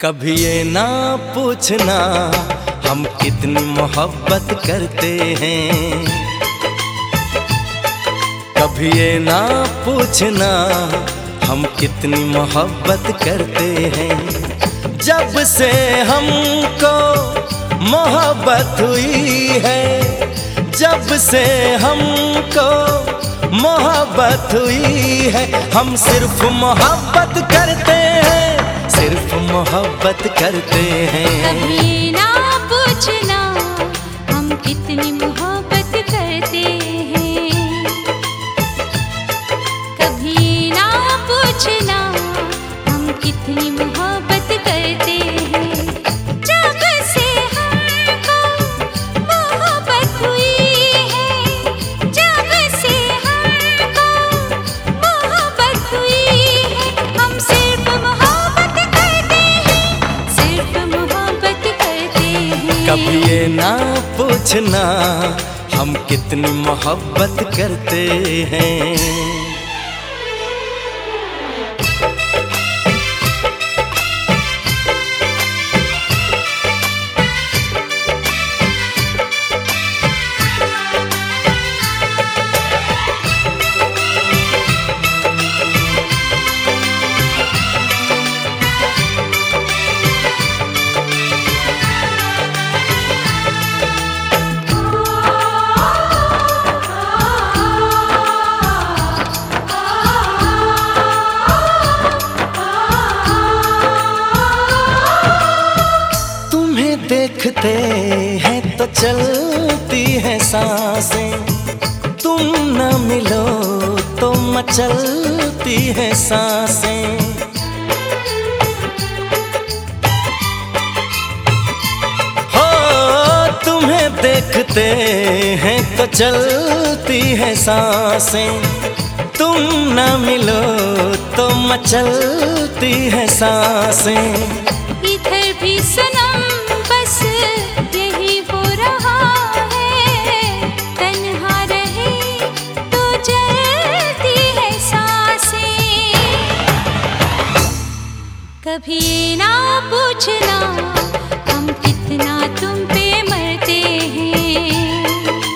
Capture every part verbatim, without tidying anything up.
कभी ये ना पूछना हम कितनी मोहब्बत करते हैं। कभी ये ना पूछना हम कितनी मोहब्बत करते हैं। जब से हमको मोहब्बत हुई है, जब से हमको मोहब्बत हुई है, हम सिर्फ मोहब्बत करते हैं, सिर्फ मोहब्बत करते हैं। कभी ना पूछना हम कितनी मोहब्बत करते हैं। कभी ना पूछना हम कितनी मोहब्बत करते हैं। जब से हमको मोहब्बत हुई है, जब से हमको मोहब्बत हुई है, हम सिर्फ मोहब्बत करते हैं, सिर्फ मोहब्बत करते हैं। कभी ये ना पूछना हम कितनी मोहब्बत करते हैं। देखते हैं तो चलती है सांसें, तुम न मिलो तो मचलती है सांसें। हो तुम्हें देखते हैं तो चलती है सांसें, तुम न मिलो तो मचलती है सांसें। इधर भी सनम बस यही हो रहा है, तन्हा रहे तो जलती है सांसें। कभी ना पूछना हम कितना तुम पे मरते हैं।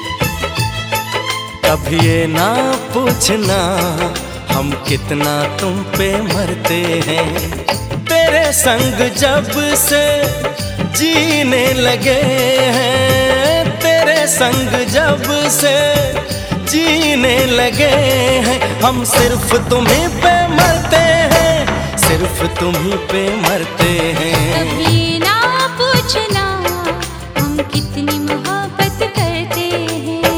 कभी ये ना पूछना हम कितना तुम पे मरते हैं। तेरे संग जब से जीने लगे हैं, तेरे संग जब से जीने लगे हैं, हम सिर्फ तुम्हीं पे मरते हैं, सिर्फ तुम्हीं पे मरते हैं। कभी ना पूछना हम कितनी मोहब्बत करते हैं।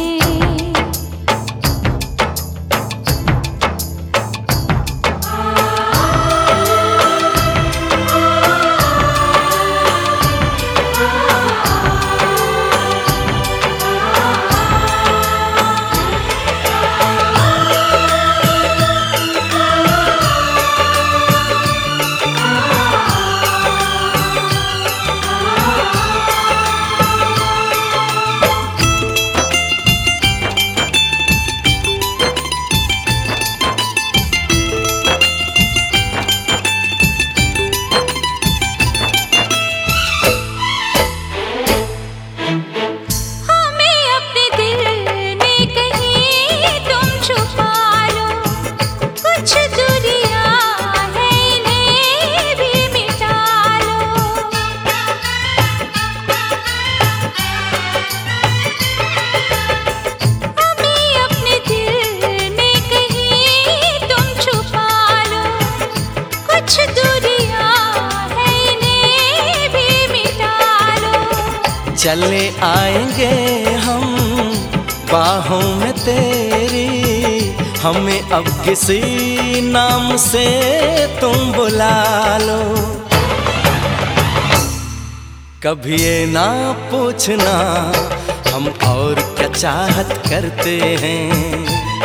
चले आएंगे हम बाहों में तेरी, हमें अब किसी नाम से तुम बुला लो। कभी ये ना पूछना हम और क्या चाहत करते हैं।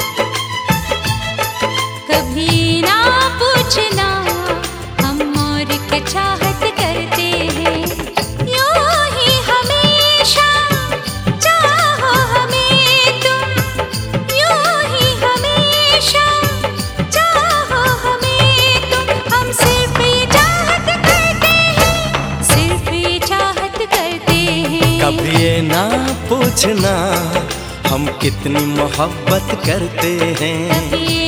कभी ना पूछना हम और क्या चाहत करते हैं। यूं ही हमेशा चाहो हमें तुम, यूं ही हमेशा चाहो हमें तुम, हम सिर्फ ये चाहत करते हैं, पूछना हम कितनी मोहब्बत करते हैं। कभी